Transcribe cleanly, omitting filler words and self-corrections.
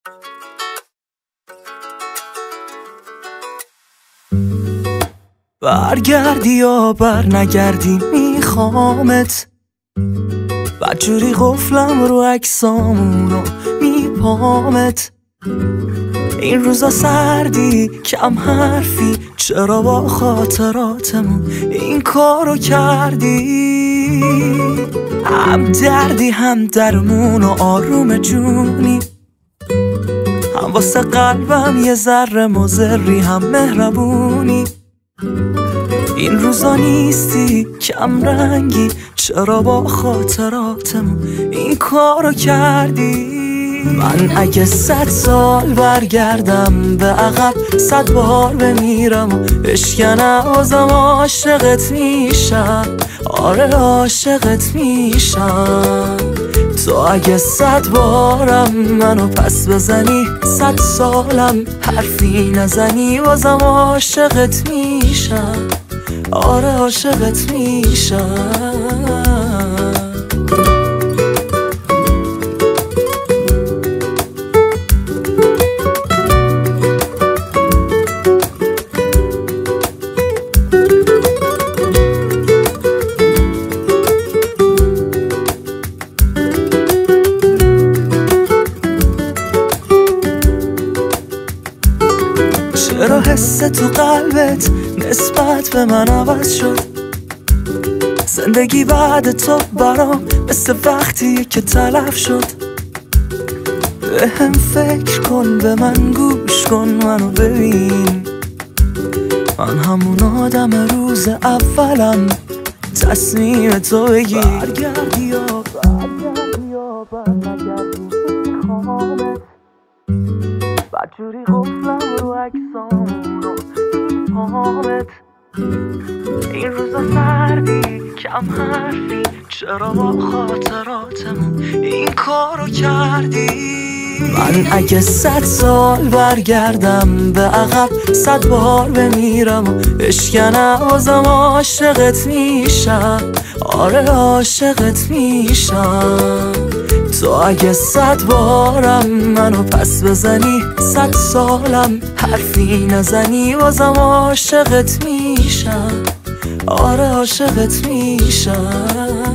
برگردی یا بر نگردی میخوامت، بدجوری قفلم رو عکسامونو میپامت. این روزا سردی کم حرفی، چرا با خاطراتمون این کارو کردی؟ هم دردی هم درمون و آروم جونی، هم واسه قلبم یه ذره مضری هم مهربونی. این روزا نیستی کم رنگی، چرا با خاطراتمون این کارو کردی؟ من اگه 100 سال برگردم به عقب، 100 بار بمیرم و بشکنم بازم عاشقت میشم. آره عاشقت میشم. تو اگه 100 بارم منو پس بزنی، 100 سالم حرفی نزنی، بازم عاشقت میشم. آره عاشقت میشم. چرا حس تو قلبت نسبت به من عوض شد؟ زندگی بعد تو برام مثل وقتیه که تلف شد. به هم فکر کن، به من گوش کن، منو ببین. من همون آدم روز اولم، تصمیم تو بگیر. برگردی یا برنگردی میخوامت، بدجوری قفلم رو عکسامون رو میپامت. این روزا سردی کم حرفی، چرا با خاطراتمون این کارو کردی؟ من اگه 100 سال برگردم به عقب، 100 بار بمیرم و بشکنم بازم عاشقت میشم. آره عاشقت میشم. تو اگه 100 بارم منو پس بزنی، 100 سالم حرفی نزنی، بازم عاشقت میشم. آره عاشقت میشم.